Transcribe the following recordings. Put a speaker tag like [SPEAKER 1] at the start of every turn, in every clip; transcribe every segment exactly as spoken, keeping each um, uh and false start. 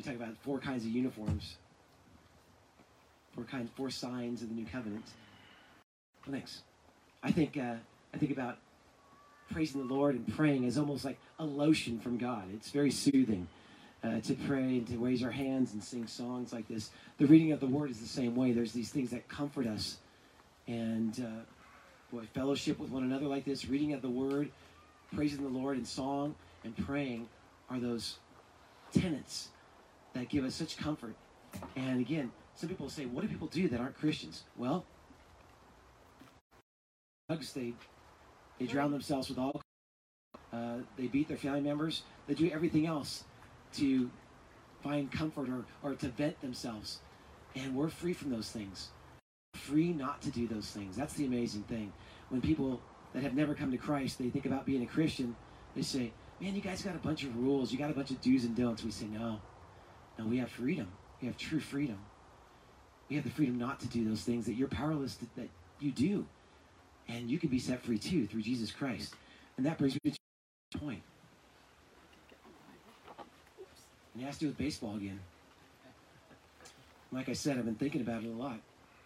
[SPEAKER 1] talk about four kinds of uniforms, four kinds, four signs of the new covenant. Well, thanks. I think uh, I think about praising the Lord and praying as almost like a lotion from God. It's very soothing uh, to pray and to raise our hands and sing songs like this. The reading of the Word is the same way. There's these things that comfort us, and uh, boy, fellowship with one another like this, reading of the Word, praising the Lord in song and praying are those tenets that give us such comfort. And again, some people say, what do people do that aren't Christians? Well, drugs, they they drown themselves with alcohol, uh, they beat their family members, they do everything else to find comfort or, or to vent themselves. And we're free from those things. Free not to do those things. That's the amazing thing. When people that have never come to Christ, they think about being a Christian, they say, man, you guys got a bunch of rules, you got a bunch of do's and don'ts. We say, no, no, we have freedom. We have true freedom. We have the freedom not to do those things that you're powerless to, that you do. And you can be set free too through Jesus Christ. And that brings me to the point. And it has to do with baseball again. Like I said, I've been thinking about it a lot.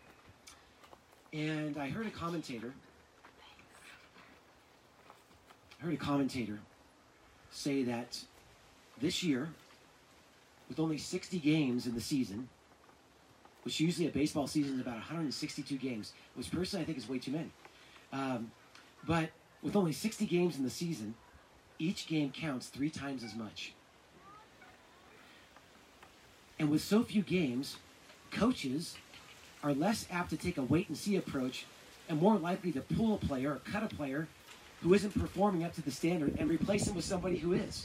[SPEAKER 1] And I heard a commentator, I heard a commentator say that this year, with only sixty games in the season, which usually a baseball season is about one hundred sixty-two games, which personally I think is way too many. Um, but with only sixty games in the season, each game counts three times as much. And with so few games, coaches are less apt to take a wait-and-see approach and more likely to pull a player or cut a player who isn't performing up to the standard and replace him with somebody who is.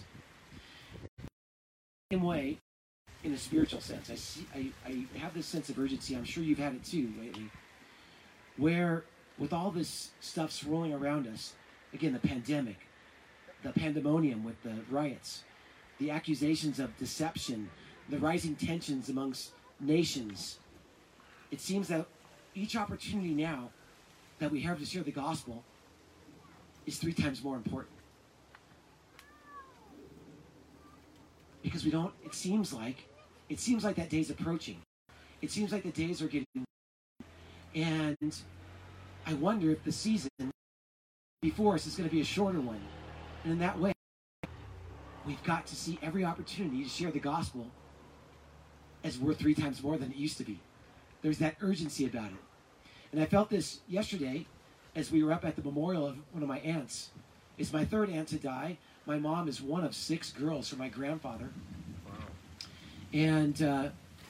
[SPEAKER 1] Same way, in a spiritual sense, I see, I, I have this sense of urgency. I'm sure you've had it too lately, where with all this stuff swirling around us, again, the pandemic, the pandemonium with the riots, the accusations of deception, the rising tensions amongst nations, it seems that each opportunity now that we have to share the gospel is three times more important. Because we don't, it seems like, it seems like that day's approaching. It seems like the days are getting, and I wonder if the season before us is going to be a shorter one. And in that way, we've got to see every opportunity to share the gospel as worth three times more than it used to be. There's that urgency about it. And I felt this yesterday as we were up at the memorial of one of my aunts. It's my third aunt to die. My mom is one of six girls from my grandfather. Wow. And uh,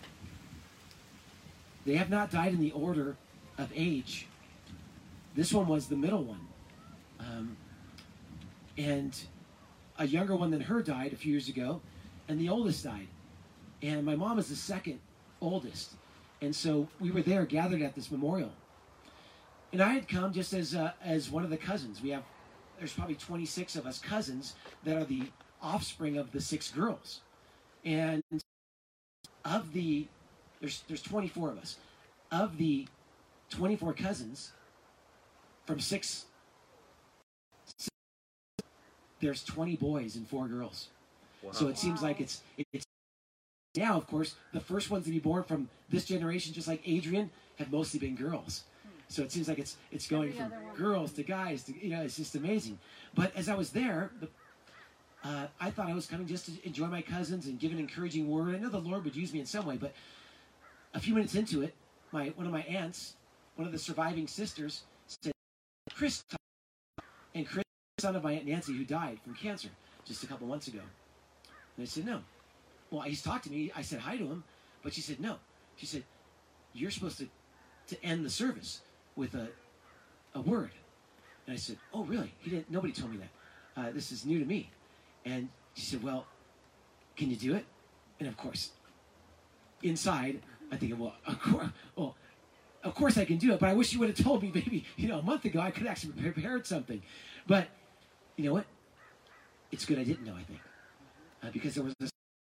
[SPEAKER 1] they have not died in the order of age. This one was the middle one. Um, and a younger one than her died a few years ago, and the oldest died. And my mom is the second oldest. And so we were there gathered at this memorial. And I had come just as uh, as one of the cousins. We have, there's probably twenty-six of us cousins that are the offspring of the six girls. And of the, there's there's twenty-four of us. Of the twenty-four cousins, from six, six there's twenty boys and four girls. Wow. So it seems like it's it's now, of course, the first ones to be born from this generation, just like Adrian, have mostly been girls. So it seems like it's it's going from girls to guys to, you know, it's just amazing. But as I was there, the, uh, I thought I was coming just to enjoy my cousins and give an encouraging word. I know the Lord would use me in some way, but a few minutes into it, my one of my aunts, one of the surviving sisters, said, Chris, and Chris, son of my Aunt Nancy, who died from cancer just a couple months ago. And I said, no. Well, he's talked to me. I said hi to him, but she said, no. She said, you're supposed to, to end the service with a a word. And I said, oh, really? He didn't. Nobody told me that. Uh, this is new to me. And she said, well, can you do it? And of course, inside, I think, well, of course, well, of course I can do it, but I wish you would have told me maybe, you know, a month ago. I could actually have prepared something. But you know what? It's good I didn't know, I think. Uh, because there was this.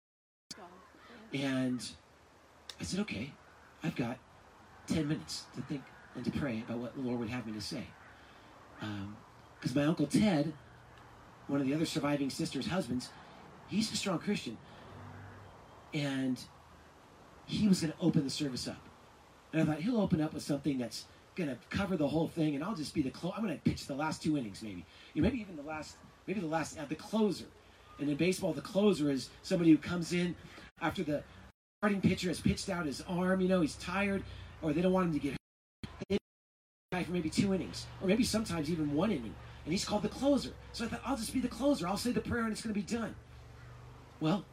[SPEAKER 1] And I said, okay, I've got ten minutes to think and to pray about what the Lord would have me to say. Because um, my Uncle Ted, one of the other surviving sister's husbands, he's a strong Christian. and he was going to open the service up. And I thought, he'll open up with something that's going to cover the whole thing, and I'll just be the clo- I'm going to pitch the last two innings, maybe. You know, maybe even the last, maybe the last, uh, the closer. And in baseball, the closer is somebody who comes in after the starting pitcher has pitched out his arm, you know, he's tired, or they don't want him to get hurt. They guy for maybe two innings, or maybe sometimes even one inning, and he's called the closer. So I thought, I'll just be the closer. I'll say the prayer, and it's going to be done. Well,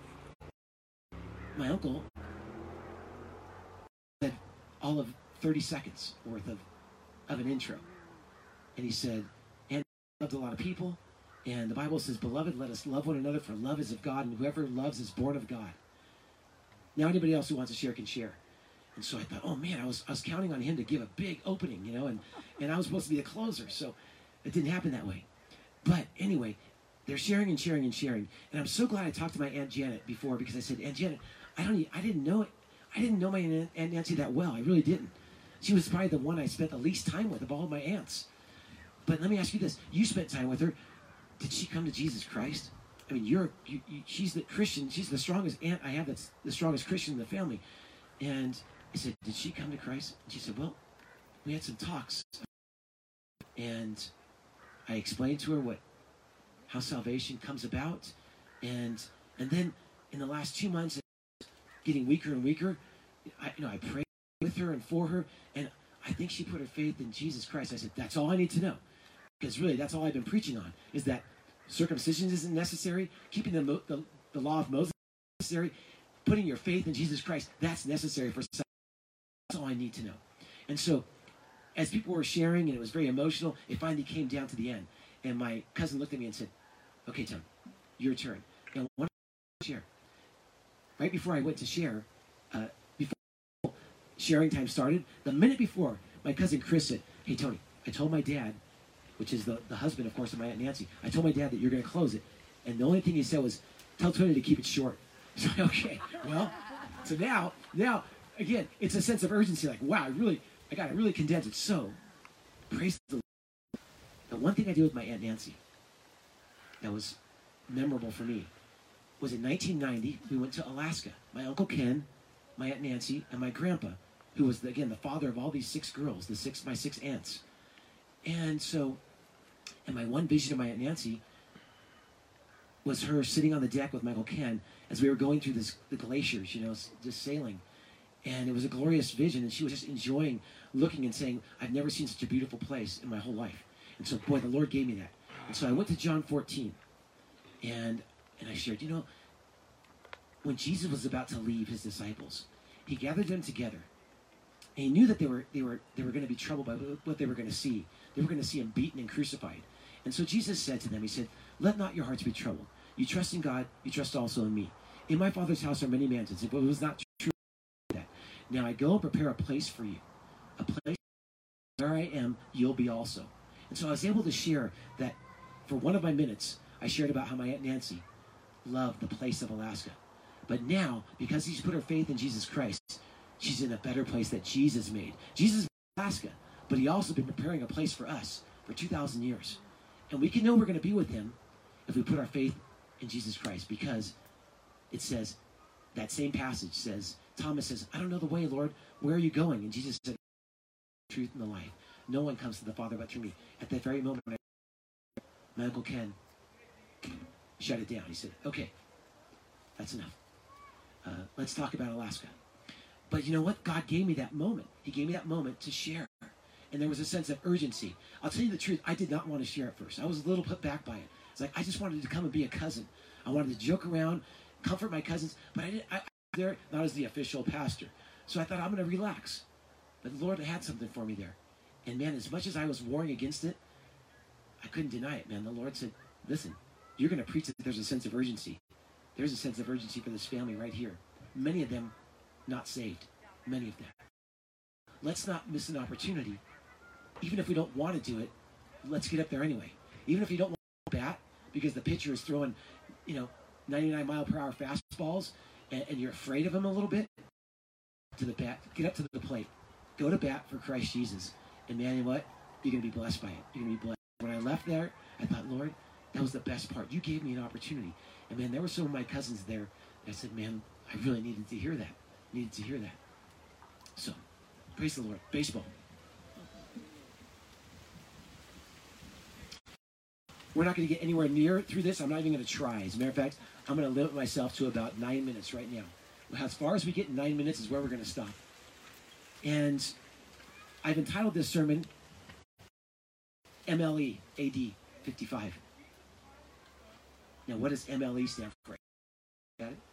[SPEAKER 1] my uncle said all of thirty seconds worth of, of an intro. And he said, and loved a lot of people, and the Bible says, beloved, let us love one another, for love is of God, and whoever loves is born of God. Now anybody else who wants to share can share. And so I thought, oh man, I was I was counting on him to give a big opening, you know, and, and I was supposed to be the closer, so it didn't happen that way. But anyway, they're sharing and sharing and sharing, and I'm so glad I talked to my Aunt Janet before, because I said, Aunt Janet, I don't, I didn't know it, I didn't know my Aunt Nancy that well. I really didn't. She was probably the one I spent the least time with of all of my aunts. But let me ask you this: you spent time with her. Did she come to Jesus Christ? I mean, you're you, you, she's the Christian. She's the strongest aunt I have. That's the strongest Christian in the family. And I said, did she come to Christ? And she said, well, we had some talks, and I explained to her what how salvation comes about, and and then in the last two months, getting weaker and weaker, I, you know, I prayed with her and for her, and I think she put her faith in Jesus Christ. I said, that's all I need to know, because really, that's all I've been preaching on, is that circumcision isn't necessary, keeping the, the, the law of Moses is necessary, putting your faith in Jesus Christ, that's necessary for salvation. That's all I need to know. And so, as people were sharing, and it was very emotional, it finally came down to the end, and my cousin looked at me and said, okay, Tom, your turn. Now, what do you share? Right before I went to share, uh, before sharing time started, the minute before, my cousin Chris said, hey, Tony, I told my dad, which is the, the husband, of course, of my Aunt Nancy, I told my dad that you're going to close it. And the only thing he said was, tell Tony to keep it short. So, okay, well, so now, now, again, it's a sense of urgency, like, wow, I really, I got to really condense it. So, praise the Lord. The one thing I did with my Aunt Nancy that was memorable for me was in nineteen ninety, we went to Alaska. My Uncle Ken, my Aunt Nancy, and my grandpa, who was, the, again, the father of all these six girls, the six my six aunts. And so, and my one vision of my Aunt Nancy was her sitting on the deck with my Uncle Ken as we were going through this, the glaciers, you know, just sailing. And it was a glorious vision, and she was just enjoying looking and saying, I've never seen such a beautiful place in my whole life. And so, boy, the Lord gave me that. And so I went to John fourteen, and and I shared, you know, when Jesus was about to leave his disciples, he gathered them together. And he knew that they were they were they were going to be troubled by what they were going to see. They were going to see him beaten and crucified. And so Jesus said to them, he said, let not your hearts be troubled. You trust in God, you trust also in me. In my Father's house are many mansions. If it was not true, that. Now I go and prepare a place for you. A place where I am, you'll be also. And so I was able to share that for one of my minutes, I shared about how my Aunt Nancy loved the place of Alaska. But now, because she's put her faith in Jesus Christ, she's in a better place that Jesus made. Jesus made Alaska, but he also been preparing a place for us for two thousand years. And we can know we're going to be with him if we put our faith in Jesus Christ, because it says, that same passage says, Thomas says, I don't know the way, Lord. Where are you going? And Jesus said, the truth and the life. No one comes to the Father but through me. At that very moment, my Uncle Ken shut it down. He said, okay, that's enough. Uh, let's talk about Alaska. But you know what? God gave me that moment. He gave me that moment to share. And there was a sense of urgency. I'll tell you the truth, I did not want to share at first. I was a little put back by it. It's like, I just wanted to come and be a cousin. I wanted to joke around, comfort my cousins, but I didn't, I, I was there not as the official pastor. So I thought, I'm going to relax. But the Lord had something for me there. And man, as much as I was warring against it, I couldn't deny it, man. The Lord said, listen, you're going to preach that there's a sense of urgency. There's a sense of urgency for this family right here. Many of them not saved. Many of them. Let's not miss an opportunity. Even if we don't want to do it, let's get up there anyway. Even if you don't want to bat, because the pitcher is throwing, you know, ninety-nine mile per hour fastballs, and, and you're afraid of him a little bit, to the bat, get up to the plate. Go to bat for Christ Jesus. And man, you know what? You're going to be blessed by it. You're going to be blessed. When I left there, I thought, Lord, that was the best part. You gave me an opportunity. And man, there were some of my cousins there. I said, man, I really needed to hear that. Needed to hear that. So, praise the Lord. Baseball. We're not going to get anywhere near through this. I'm not even going to try. As a matter of fact, I'm going to limit myself to about nine minutes right now. As far as we get in nine minutes is where we're going to stop. And I've entitled this sermon, M L E A D fifty-five. Now, what does M L E stand for? Got it?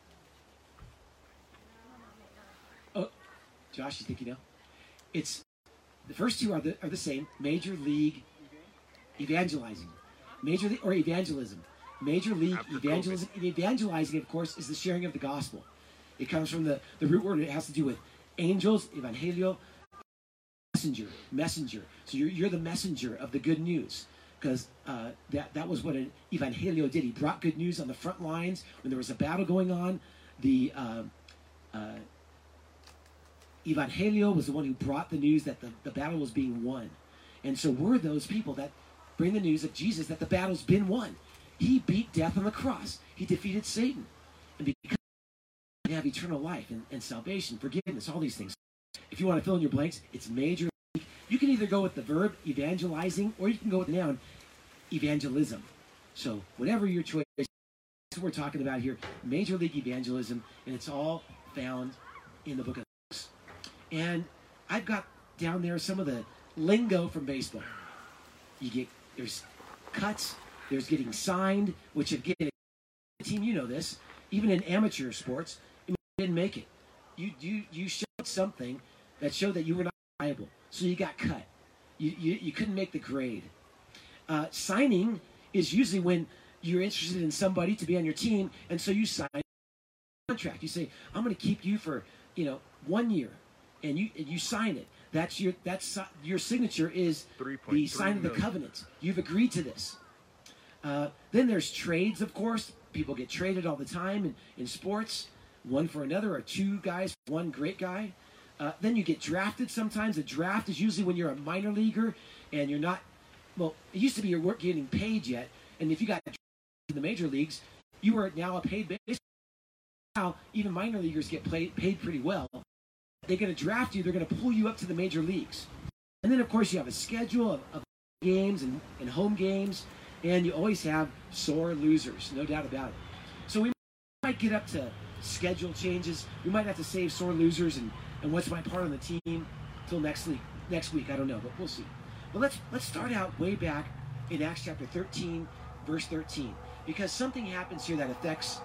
[SPEAKER 1] Oh, Josh, you think you know? It's, the first two are the, are the same. Major League Evangelizing. Major League, or evangelism. Major League evangelism. Evangelizing, of course, is the sharing of the gospel. It comes from the, the root word. It has to do with angels, evangelio, messenger, messenger. So you're, you're the messenger of the good news. Because uh, that, that was what an evangelio did. He brought good news on the front lines when there was a battle going on. The uh, uh, evangelio was the one who brought the news that the, the battle was being won. And so we're those people that bring the news of Jesus that the battle's been won. He beat death on the cross. He defeated Satan. And because we have eternal life and, and salvation, forgiveness, all these things. If you want to fill in your blanks, it's major league. You can either go with the verb evangelizing or you can go with the noun evangelism. So whatever your choice is, that's what we're talking about here. Major league evangelism, and it's all found in the book of Acts. And I've got down there some of the lingo from baseball. You get, there's cuts, there's getting signed, which again, team, you know this, even in amateur sports, you didn't make it. You you you showed something that showed that you were not viable, so you got cut. You you, you couldn't make the grade. Uh, signing is usually when you're interested in somebody to be on your team, and so you sign a contract. You say, "I'm going to keep you for you know one year," and you and you sign it. That's your that's your signature is the sign of the covenant. You've agreed to this. Uh, then there's trades, of course. People get traded all the time in, in sports, one for another, or two guys for one great guy. Uh, then you get drafted sometimes. A draft is usually when you're a minor leaguer and you're not, well, it used to be you weren't getting paid yet. And if you got drafted in the major leagues, you were now a paid basis. Now, even minor leaguers get paid, paid pretty well. They're going to draft you. They're going to pull you up to the major leagues. And then, of course, you have a schedule of, of games and, and home games. And you always have sore losers, no doubt about it. So we might get up to schedule changes. We might have to save sore losers and, and what's my part on the team until next week. Next week, I don't know, but we'll see. But let's let's start out way back in Acts chapter thirteen, verse thirteen, because something happens here that affects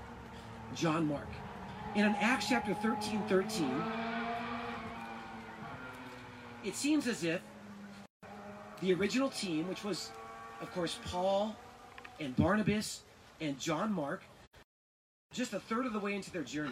[SPEAKER 1] John Mark. And in Acts chapter thirteen, thirteen, it seems as if the original team, which was of course, Paul and Barnabas and John Mark, just a third of the way into their journey.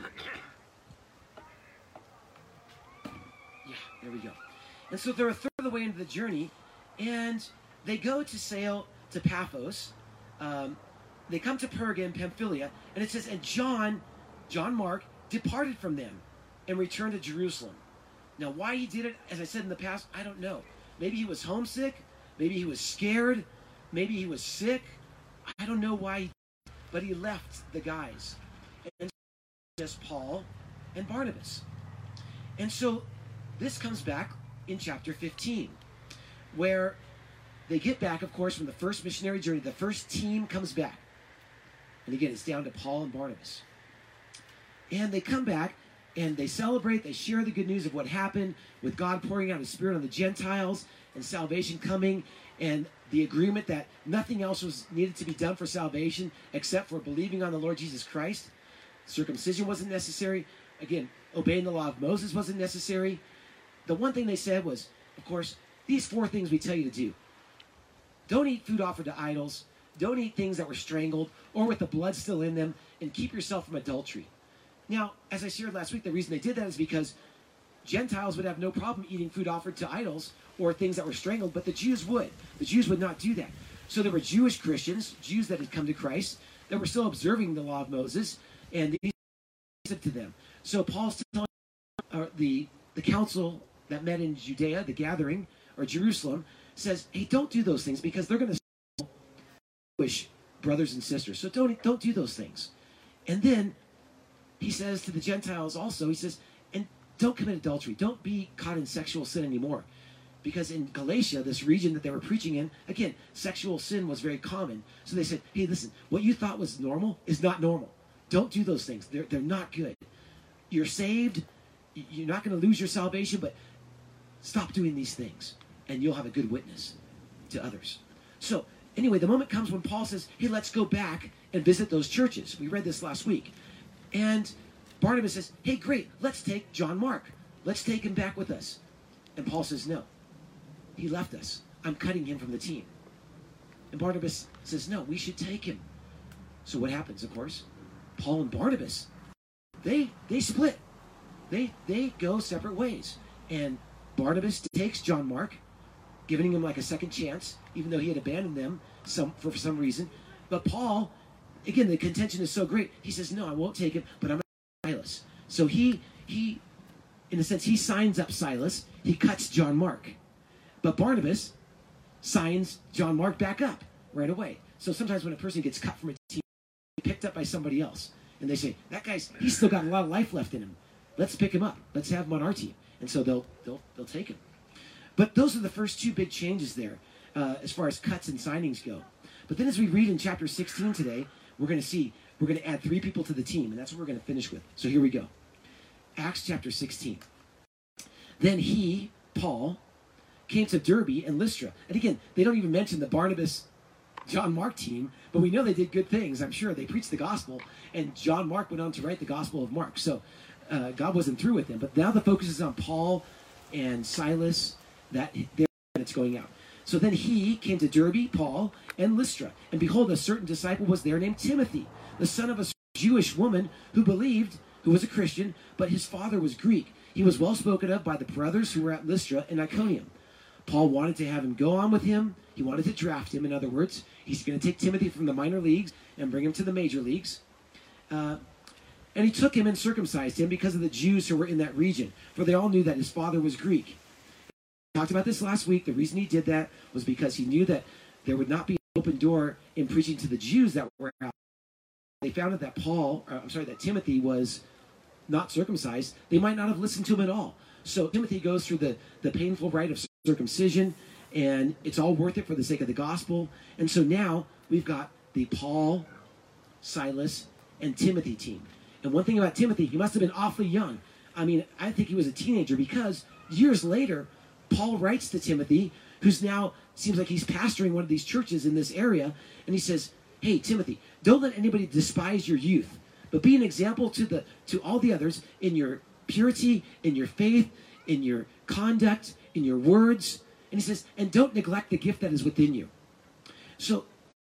[SPEAKER 1] Yeah, there we go. And so they're a third of the way into the journey, and they go to sail to Paphos. Um, they come to Perga in Pamphylia, and it says, and John, John Mark, departed from them and returned to Jerusalem. Now, why he did it, as I said in the past, I don't know. Maybe he was homesick. Maybe he was scared. Maybe he was sick. I don't know why, he, but he left the guys. And just Paul and Barnabas. And so this comes back in chapter fifteen, where they get back, of course, from the first missionary journey. The first team comes back. And again, it's down to Paul and Barnabas. And they come back, and they celebrate. They share the good news of what happened with God pouring out His Spirit on the Gentiles and salvation coming, and the agreement that nothing else was needed to be done for salvation except for believing on the Lord Jesus Christ. Circumcision wasn't necessary. Again, obeying the law of Moses wasn't necessary. The one thing they said was, of course, these four things we tell you to do. Don't eat food offered to idols. Don't eat things that were strangled or with the blood still in them, and keep yourself from adultery. Now, as I shared last week, the reason they did that is because Gentiles would have no problem eating food offered to idols or things that were strangled, but the Jews would. The Jews would not do that. So there were Jewish Christians, Jews that had come to Christ, that were still observing the law of Moses, and these to them. So Paul's telling uh, the, the council that met in Judea, the gathering, or Jerusalem, says, hey, don't do those things because they're going to Jewish brothers and sisters. So don't, don't do those things. And then he says to the Gentiles also, he says, and don't commit adultery. Don't be caught in sexual sin anymore. Because in Galatia, this region that they were preaching in, again, sexual sin was very common. So they said, hey, listen, what you thought was normal is not normal. Don't do those things. They're, they're not good. You're saved. You're not going to lose your salvation, but stop doing these things, and you'll have a good witness to others. So anyway, the moment comes when Paul says, hey, let's go back and visit those churches. We read this last week. And Barnabas says, hey, great, let's take John Mark. Let's take him back with us. And Paul says, no. He left us. I'm cutting him from the team. And Barnabas says, no, we should take him. So what happens, of course? Paul and Barnabas, they they split. They they go separate ways. And Barnabas takes John Mark, giving him like a second chance, even though he had abandoned them some for, for some reason. But Paul, again, the contention is so great. He says, no, I won't take him, but I'm going to take Silas. So he, he, in a sense, he signs up Silas. He cuts John Mark. But Barnabas signs John Mark back up right away. So sometimes when a person gets cut from a team, picked up by somebody else, and they say, that guy's, he's still got a lot of life left in him. Let's pick him up. Let's have him on our team. And so they'll they'll they'll take him. But those are the first two big changes there uh, as far as cuts and signings go. But then as we read in chapter sixteen today, we're going to see, we're going to add three people to the team, and that's what we're going to finish with. So here we go. Acts chapter sixteen. Then he, Paul, came to Derbe and Lystra. And again, they don't even mention the Barnabas, John Mark team, but we know they did good things. I'm sure they preached the gospel, and John Mark went on to write the Gospel of Mark. So uh, God wasn't through with them. But now the focus is on Paul and Silas. That it's going out. So then he came to Derbe, Paul, and Lystra. And behold, a certain disciple was there named Timothy, the son of a Jewish woman who believed, who was a Christian, but his father was Greek. He was well spoken of by the brothers who were at Lystra and Iconium. Paul wanted to have him go on with him. He wanted to draft him. In other words, he's going to take Timothy from the minor leagues and bring him to the major leagues. Uh, and he took him and circumcised him because of the Jews who were in that region, for they all knew that his father was Greek. We talked about this last week. The reason he did that was because he knew that there would not be an open door in preaching to the Jews that were out. They found out that Paul, or, I'm sorry, that Timothy was not circumcised. They might not have listened to him at all. So Timothy goes through the, the painful rite of circumcision, and it's all worth it for the sake of the gospel. And so now we've got the Paul, Silas, and Timothy team. And one thing about Timothy, he must have been awfully young. I mean, I think he was a teenager, because years later, Paul writes to Timothy, who's now, seems like he's pastoring one of these churches in this area, and he says, hey, Timothy, don't let anybody despise your youth, but be an example to the to all the others in your purity, in your faith, in your conduct, in your words. And he says, and don't neglect the gift that is within you. So,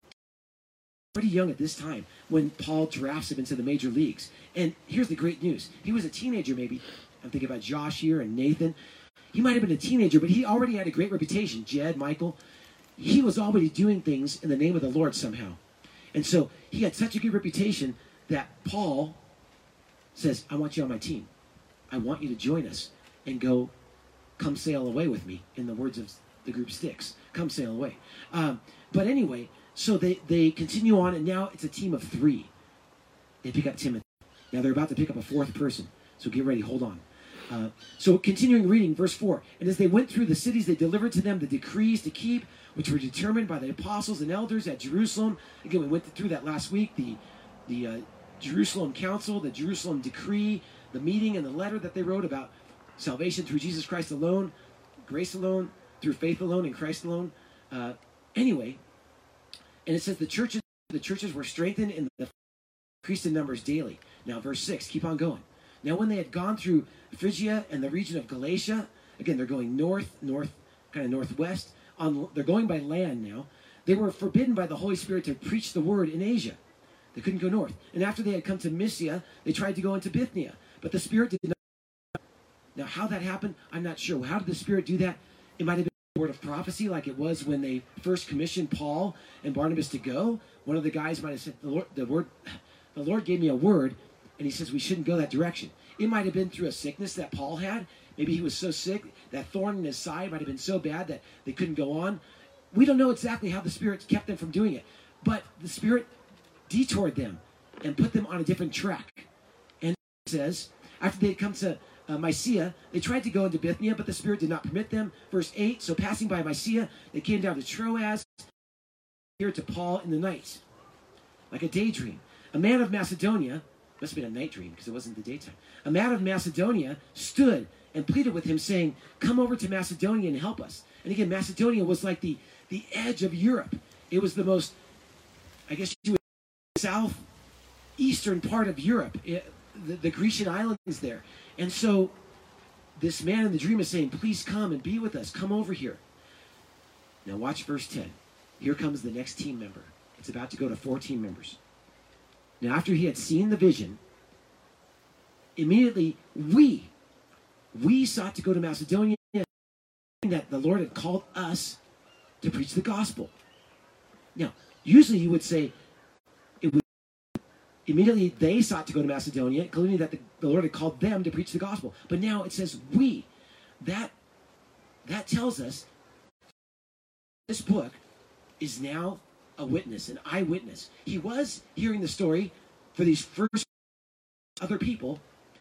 [SPEAKER 1] pretty young at this time when Paul drafts him into the major leagues. And here's the great news. He was a teenager maybe. I'm thinking about Josh here and Nathan. He might have been a teenager, but he already had a great reputation. Jed, Michael. He was already doing things in the name of the Lord somehow. And so he had such a good reputation that Paul says, I want you on my team. I want you to join us and go, come sail away with me, in the words of the group Styx. Come sail away. Um, but anyway, so they, they continue on, and now it's a team of three. They pick up Timothy. Now they're about to pick up a fourth person. So get ready, hold on. Uh, so continuing reading, verse four. And as they went through the cities, they delivered to them the decrees to keep, which were determined by the apostles and elders at Jerusalem. Again, we went through that last week. The, the uh, Jerusalem Council, the Jerusalem Decree, the meeting and the letter that they wrote about salvation through Jesus Christ alone, grace alone, through faith alone, in Christ alone. Uh, anyway, and it says the churches, the churches were strengthened and the increased in numbers daily. Now, verse six, keep on going. Now, when they had gone through Phrygia and the region of Galatia, again, they're going north, north, kind of northwest. On, they're going by land now. They were forbidden by the Holy Spirit to preach the word in Asia. They couldn't go north. And after they had come to Mysia, they tried to go into Bithynia. But the Spirit did not. Now, how that happened, I'm not sure. How did the Spirit do that? It might have been a word of prophecy, like it was when they first commissioned Paul and Barnabas to go. One of the guys might have said, the Lord, the word, the Lord gave me a word, and he says we shouldn't go that direction. It might have been through a sickness that Paul had. Maybe he was so sick, that thorn in his side might have been so bad that they couldn't go on. We don't know exactly how the Spirit kept them from doing it. But the Spirit detoured them and put them on a different track. And it says, after they had come to uh, Mysia, they tried to go into Bithynia, but the Spirit did not permit them. Verse eight, so passing by Mysia, they came down to Troas, here to Paul in the night, like a daydream. A man of Macedonia, must have been a night dream because it wasn't the daytime. A man of Macedonia stood and pleaded with him, saying, come over to Macedonia and help us. And again, Macedonia was like the, the edge of Europe. It was the most, I guess you would say, southeastern part of Europe. It, the, the Grecian islands there. And so this man in the dream is saying, please come and be with us. Come over here. Now watch verse ten. Here comes the next team member. It's about to go to fourteen members. Now after he had seen the vision, immediately we, we sought to go to Macedonia, that the Lord had called us to preach the gospel. Now, usually you would say, it would immediately they sought to go to Macedonia, including that the, the Lord had called them to preach the gospel. But now it says we. That, that tells us this book is now a witness, an eyewitness. He was hearing the story for these first other people.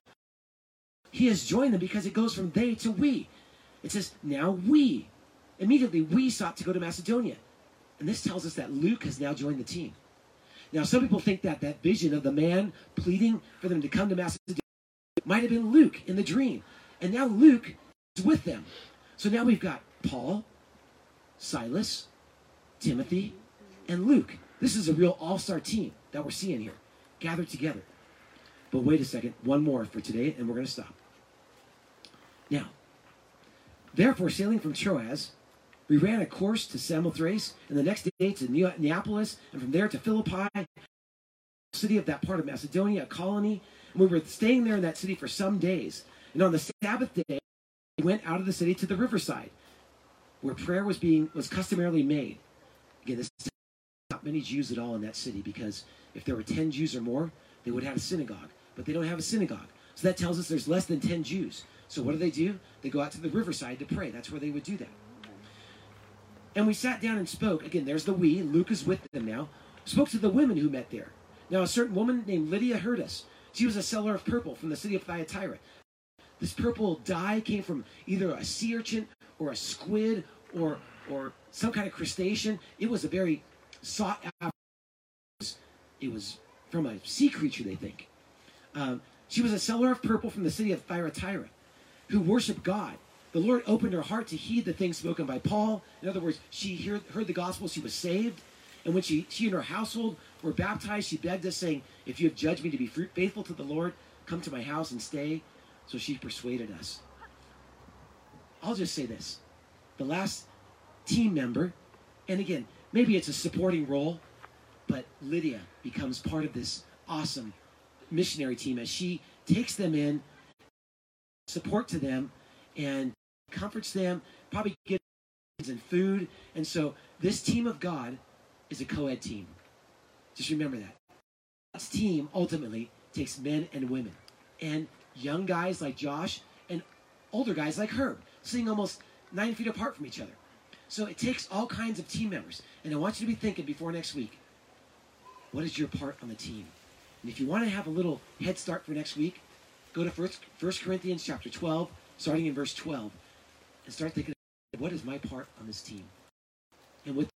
[SPEAKER 1] He has joined them because it goes from they to we. It says, now we. Immediately we sought to go to Macedonia. And this tells us that Luke has now joined the team. Now some people think that that vision of the man pleading for them to come to Macedonia might have been Luke in the dream. And now Luke is with them. So now we've got Paul, Silas, Timothy, and Luke. This is a real all-star team that we're seeing here, gathered together. But wait a second, one more for today, and we're going to stop. Now, therefore, sailing from Troas, we ran a course to Samothrace, and the next day to Neapolis, and from there to Philippi, city of that part of Macedonia, a colony. And we were staying there in that city for some days. And on the Sabbath day, we went out of the city to the riverside, where prayer was being was customarily made. Again, this is not many Jews at all in that city, because if there were ten Jews or more, they would have a synagogue. But they don't have a synagogue. So that tells us there's less than ten Jews. So what do they do? They go out to the riverside to pray. That's where they would do that. And we sat down and spoke. Again, there's the we. Luke is with them now. Spoke to the women who met there. Now, a certain woman named Lydia heard us. She was a seller of purple from the city of Thyatira. This purple dye came from either a sea urchin or a squid or or some kind of crustacean. It was a very sought after. It was from a sea creature, they think. Um, she was a seller of purple from the city of Thyatira, who worshiped God. The Lord opened her heart to heed the things spoken by Paul. In other words, she heard, heard the gospel, she was saved. And when she, she and her household were baptized, she begged us, saying, if you have judged me to be fruit, faithful to the Lord, come to my house and stay. So she persuaded us. I'll just say this. The last team member, and again, maybe it's a supporting role, but Lydia becomes part of this awesome missionary team as she takes them in, support to them, and comforts them, probably gives them food. And so this team of God is a co-ed team. Just remember that. This team ultimately takes men and women, and young guys like Josh, and older guys like Herb, sitting almost nine feet apart from each other. So it takes all kinds of team members. And I want you to be thinking before next week, what is your part on the team? And if you want to have a little head start for next week, go to First Corinthians chapter twelve, starting in verse twelve, and start thinking, what is my part on this team? And with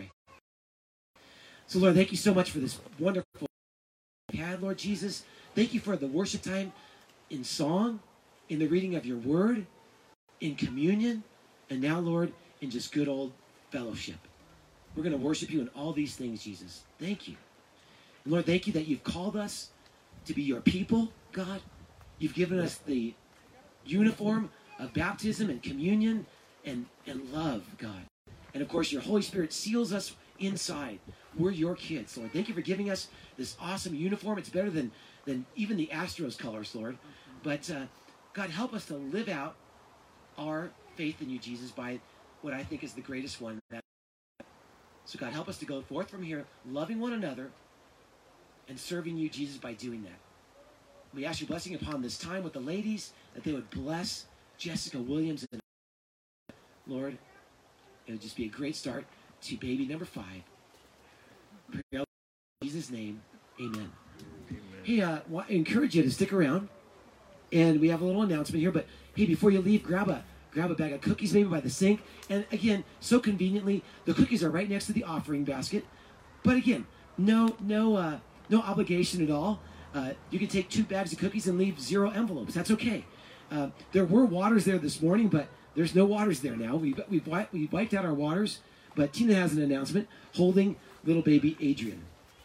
[SPEAKER 1] So Lord, thank you so much for this wonderful we had, Lord Jesus. Thank you for the worship time in song, in the reading of your word, in communion, and now, Lord, in just good old fellowship. We're going to worship you in all these things, Jesus. Thank you. And Lord, thank you that you've called us to be your people, God. You've given us the uniform of baptism and communion and, and love, God. And of course, your Holy Spirit seals us inside. We're your kids, Lord. Thank you for giving us this awesome uniform. It's better than, than even the Astros colors, Lord. But uh, God, help us to live out our faith in you, Jesus, by what I think is the greatest one. So God, help us to go forth from here, loving one another and serving you, Jesus, by doing that. We ask your blessing upon this time with the ladies, that they would bless Jessica Williams. And Lord, it would just be a great start to baby number five. In Jesus' name, amen. Amen. Hey, uh, I encourage you to stick around. And we have a little announcement here, but hey, before you leave, grab a grab a bag of cookies maybe by the sink. And again, so conveniently, the cookies are right next to the offering basket. But again, no no uh, no obligation at all. Uh, you can take two bags of cookies and leave zero envelopes. That's okay. Uh, there were waters there this morning, but there's no waters there now. We've we've, wi- we've wiped out our waters. But Tina has an announcement holding little baby Adrian.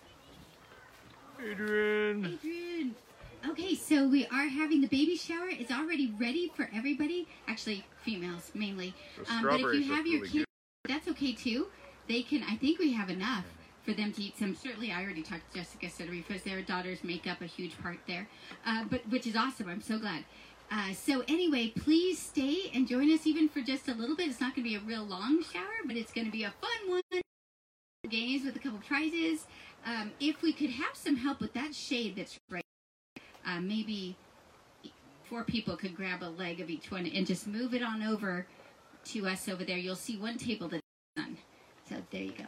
[SPEAKER 2] Adrian.
[SPEAKER 3] Adrian. Okay, so we are having the baby shower. It's already ready for everybody. Actually, females mainly. Um, but if you have your kids, that's okay too. They can. I think we have enough for them to eat some. Certainly, I already talked to Jessica Sittery because their daughters make up a huge part there. Uh, but which is awesome. I'm so glad. Uh, so anyway, please stay and join us even for just a little bit. It's not going to be a real long shower, but it's going to be a fun one. Games with a couple prizes. Um, if we could have some help with that shade that's right. Uh, maybe four people could grab a leg of each one and just move it on over to us over there. You'll see one table that's done. So there you go.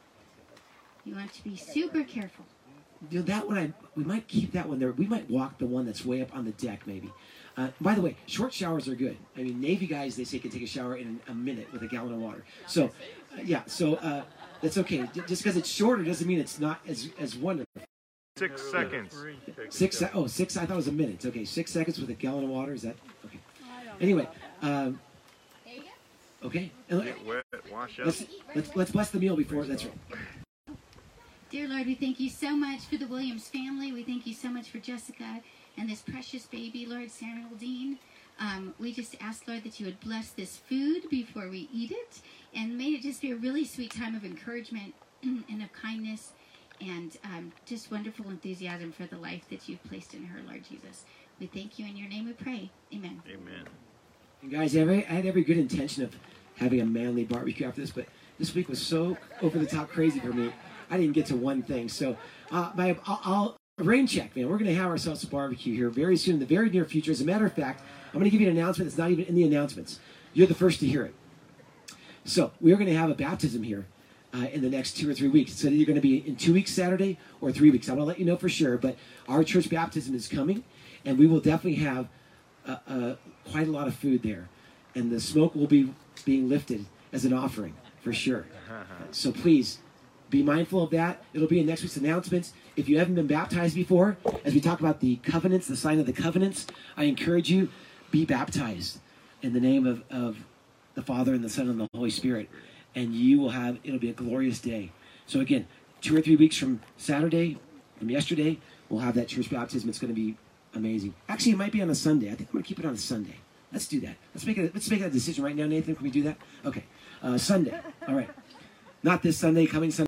[SPEAKER 3] You want to be super careful.
[SPEAKER 1] You know, that one, I we might keep that one there. We might walk the one that's way up on the deck, maybe. Uh, by the way, short showers are good. I mean, Navy guys, they say, can take a shower in a minute with a gallon of water. So, uh, yeah, so uh, that's okay. Just because it's shorter doesn't mean it's not as as wonderful.
[SPEAKER 2] Six seconds.
[SPEAKER 1] Six. Se- oh, six. I thought it was a minute. Okay, six seconds with a gallon of water. Is that okay? Anyway, um, okay.
[SPEAKER 2] Get wet, wash up.
[SPEAKER 1] Let's, let's let's bless the meal before. That's right.
[SPEAKER 3] Dear Lord, we thank you so much for the Williams family. We thank you so much for Jessica and this precious baby, Lord Samuel Dean. Um, we just ask, Lord, that you would bless this food before we eat it, and may it just be a really sweet time of encouragement and of kindness. And um, just wonderful enthusiasm for the life that you've placed in her, Lord Jesus. We thank you. In your name we pray. Amen.
[SPEAKER 2] Amen.
[SPEAKER 1] And guys, every, I had every good intention of having a manly barbecue after this, but this week was so over-the-top crazy for me. I didn't get to one thing. So uh, my, I'll, I'll rain check, man. We're going to have ourselves a barbecue here very soon, in the very near future. As a matter of fact, I'm going to give you an announcement that's not even in the announcements. You're the first to hear it. So we're going to have a baptism here. Uh, in the next two or three weeks. So you're going to be in two weeks Saturday or three weeks. I want to let you know for sure, but our church baptism is coming, and we will definitely have uh, uh, quite a lot of food there. And the smoke will be being lifted as an offering, for sure. So please, be mindful of that. It'll be in next week's announcements. If you haven't been baptized before, as we talk about the covenants, the sign of the covenants, I encourage you, be baptized in the name of, of the Father and the Son and the Holy Spirit. And you will have, it'll be a glorious day. So again, two or three weeks from Saturday, from yesterday, we'll have that church baptism. It's going to be amazing. Actually, it might be on a Sunday. I think I'm going to keep it on a Sunday. Let's do that. Let's make it. Let's make that decision right now, Nathan. Can we do that? Okay. Uh, Sunday. All right. Not this Sunday, coming Sunday.